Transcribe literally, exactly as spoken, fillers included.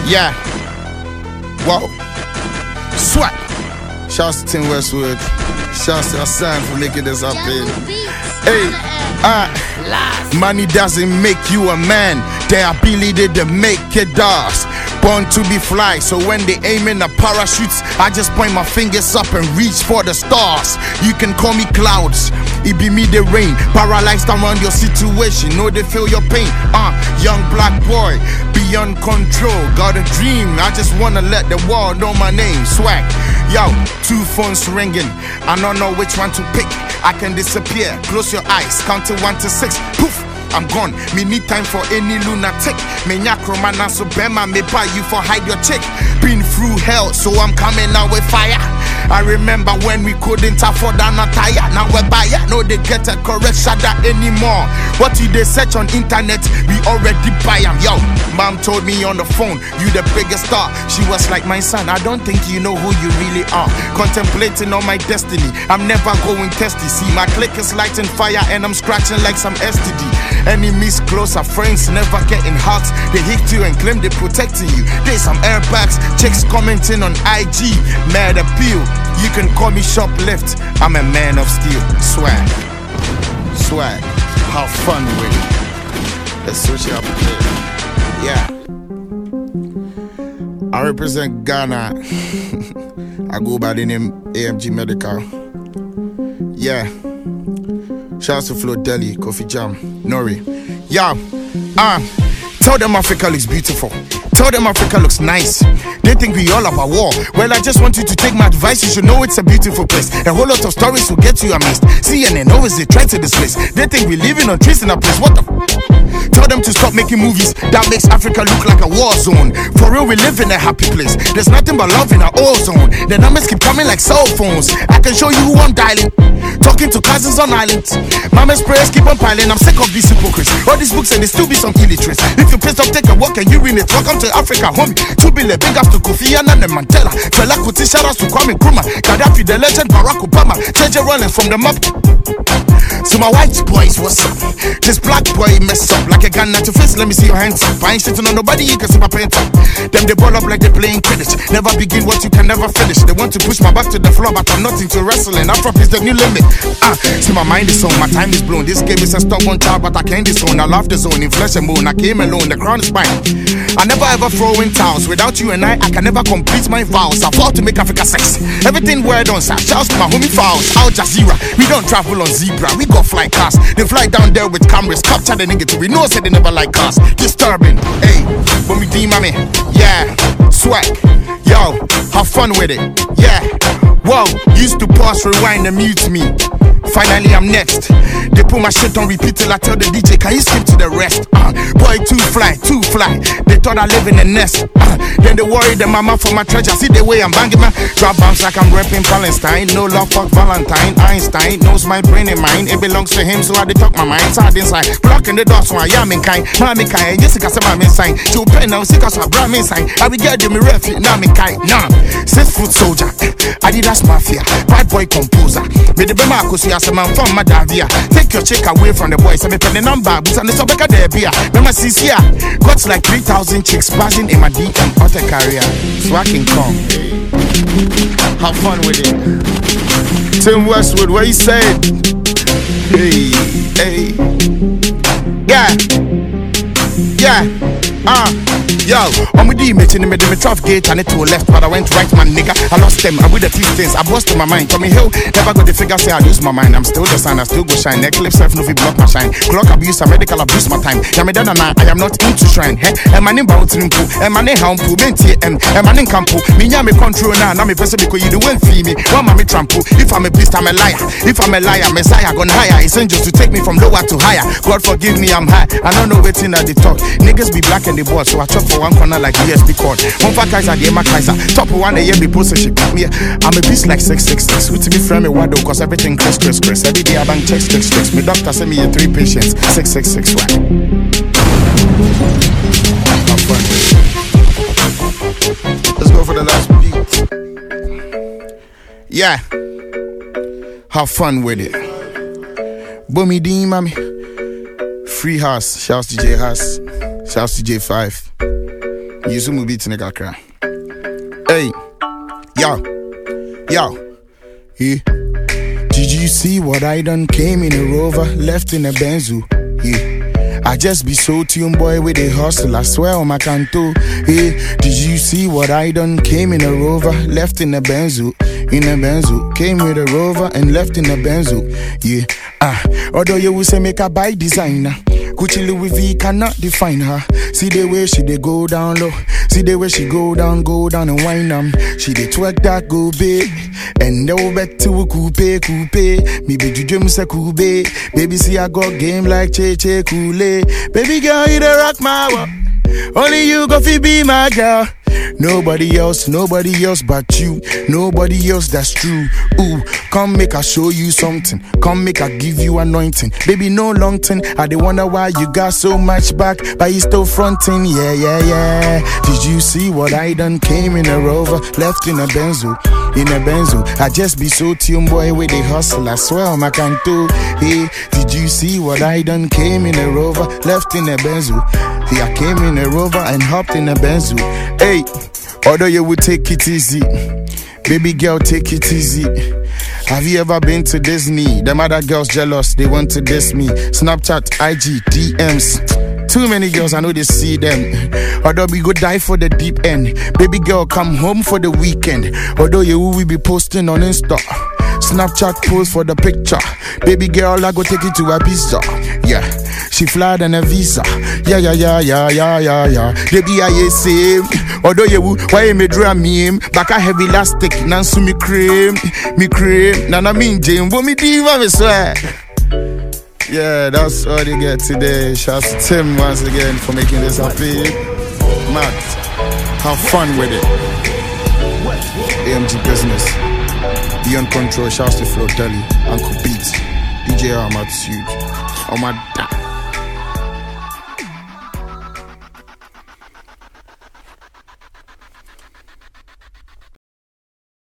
Yeah. Whoa. Swat. Shouts to Tim Westwood. Shouts to Hassan for making this up here. Hey, uh, money doesn't make you a man. The ability to make it does. Born to be fly, so when they aim in the parachutes, I just point my fingers up and reach for the stars. You can call me clouds, it be me the rain. Paralyzed around your situation, know they feel your pain. Uh, young black boy, beyond control. Got a dream, I just wanna let the world know my name. Swag, yo, two phones ringing, I don't know which one to pick. I can disappear, close your eyes, count to one to six, poof, I'm gone. Me need time for any lunatic. Me nyakromana so bema me buy you for hide your chick. Been through hell, so I'm coming out with fire. I remember when we couldn't afford an attire. Now we're buyer, no they get a correct shada anymore. What you they search on internet, we already buy them. Yo, mom told me on the phone, you the biggest star. She was like, my son, I don't think you know who you really are. Contemplating on my destiny, I'm never going testy. See, my click is lighting fire and I'm scratching like some S T D. Enemies closer, friends never getting hot. They hit you and claim they're protecting you. There's some airbags, chicks commenting on I G. Mad appeal, you can call me shoplift. I'm a man of steel. Swag, swag, have fun with it. Let's switch it up here. Yeah, I represent Ghana. I go by the name A M G Medical. Yeah. Shouts to Flo Deli, Kofi Jam, Nori. Yeah, uh, tell them Africa looks beautiful. Tell them Africa looks nice. They think we all about war. Well, I just want you to take my advice. You should know it's a beautiful place. A whole lot of stories will get you amazed. C N N always they try to displace. They think we living on trees in a place. What the f- Tell them to stop making movies that makes Africa look like a war zone. For real, we live in a happy place. There's nothing but love in our oil zone. The numbers keep coming like cell phones. I can show you who I'm dialing. Talking to cousins on islands. Mama's prayers keep on piling. I'm sick of these hypocrites. All these books and they still be some illiterates. If you're pissed off, take a walk and urine it. Welcome to Africa, homie. Two billion big ups to Kofi Annan and Mandela. Fela Kuti, shout outs to Kwame Nkrumah. Gaddafi, the legend, Barack Obama. J J Rollins from the map. So my white boys, what's up? This black boy messed up like a gun at your face. Let me see your hands up. I ain't shitting on nobody, you can see my pants up. Them they ball up like they playing Quidditch. Never begin what you can never finish. They want to push my back to the floor, but I'm not into wrestling. Afro is the new limit. Ah, see my mind is on, my time is blown. This game is a stubborn child, but I can't disown. I love the zone in flesh and bone. I came alone, the crown is mine. I never ever throw in towels. Without you and I, I can never complete my vows. I fought to make Africa sexy. Everything word on side. Shouts to my homie Fouls. Al Jazeera. We don't travel on zebra. We go fly cars. They fly down there with cameras. Capture the nigga to we know say they never like cars. Disturbing. Hey, when we D mommy. Yeah. Swag. Yo, have fun with it. Yeah. Whoa. Used to pause, rewind, and mute me. Finally I'm next. They put my shit on repeat till I tell the D J, can you skip to the rest? Uh, boy, too fly, too fly. They thought I live in a nest. Uh, then they worry the mama for my treasure. See the way I'm banging man. Drop bombs like I'm repping Palestine. No love, fuck Valentine. Einstein knows my brain and mine. It belongs to him, so I dey talk my mind. Sad inside, blocking the door, so I am in kind. Mami kind, Jessica said I'm inside. Two pen now, sick us, I brought me inside. I will get them a refuge, now me kind. Nah, six foot soldier. Adidas mafia, bad boy composer. Me the bema kusi as a man from Madavia. Take your chick away from the boys. I me pay the number, but on the top of the beer. Remember C C A, got like three thousand chicks buzzing in my D M auto carrier. So I can come. Have fun with it. Tim Westwood, what you said? Hey, hey, yeah, yeah. Ah, uh, yo, I'm with the image in the middle, tough gate and it to left, but I went right, man, nigga. I lost them, I with the few things, I busted my mind. Tommy Hill, never got the figure, say I lose my mind. I'm still the sun, I still go shine. Eclipse self, no fi block my shine. Clock abuse, I medical abuse my time. Yeah, me done and I am not into shrine. Hey, and my name bout to nimpu, and my name hampu, menti, and my name campu. Me ya me control now, now me person because you do win fee me. One mommy trample. If I'm a beast, I'm a liar. If I'm a liar, Messiah gonna hire. It's angels to take me from lower to higher. God forgive me, I'm high. I don't know what's in at the talk. Niggas be black and the boss, so I chop for one corner like U S B cord. One for Kaiser, the Emma Kaiser. Top one a year be posted. Me, I'm a beast like six six six. With me friend me wado, cause everything crash, crash, crash. Every day I bang checks, checks, checks. My doctor send me a three patients. Six six six one. Have fun with it. Let's go for the last beat. Yeah. Have fun with it. Bummy D, mommy. Free House. Shouts to J House. Shouts to J five. You zoom beat nigga cry. Hey, yo, yo, yeah. Did you see what I done? Came in a Rover, left in a Benzu. Yeah, I just be so tuned, boy, with a hustle. I swear on my canto. Yeah, did you see what I done? Came in a Rover, left in a Benzu. In a Benzu, came with a Rover and left in a Benzu. Yeah, ah, although you will say make a buy designer. Gucci Louis V cannot define her. See the way she dey go down low. See the way she go down, go down and wind them. She dey twerk that go big. And no bet to a coupe, coupe. Me be juju say coupe. Baby see I got game like Che Che Kool-Aid. Baby girl you dey rock my world. Only you go fi be my girl. Nobody else, nobody else but you. Nobody else, that's true. Ooh, come make I show you something. Come make I give you anointing. Baby, no long thing. I dey wonder why you got so much back, but you still fronting. Yeah, yeah, yeah. Did you see what I done? Came in a Rover, left in a Benzu. In a Benzu, I just be so tuned, boy, with the hustle. I swear on my canto. Hey, did you see what I done? Came in a Rover, left in a Benzu. See, I came in a Rover and hopped in a Benzu. Hey, although you would take it easy, baby girl, take it easy. Have you ever been to Disney? Them other girls jealous, they want to diss me. Snapchat, I G, D Ms. Too many girls, I know they see them. Although we go die for the deep end. Baby girl, come home for the weekend. Although you will be posting on Insta. Snapchat post for the picture. Baby girl, I go take it to a pizza. Yeah, she fly than a visa. Yeah, yeah, yeah, yeah, yeah, yeah, yeah. Baby, I say, although you why me draw me back a heavy elastic, nansu me cream, me cream. Nana mean Jane, what me diva me swear. Yeah, that's all you get today. Shouts to Tim once again for making this happy. Mad, have fun with it. A M G business. Beyond control, shouts to Flo Deli, Uncle Beats, D J Ahmad Suge. Oh my God.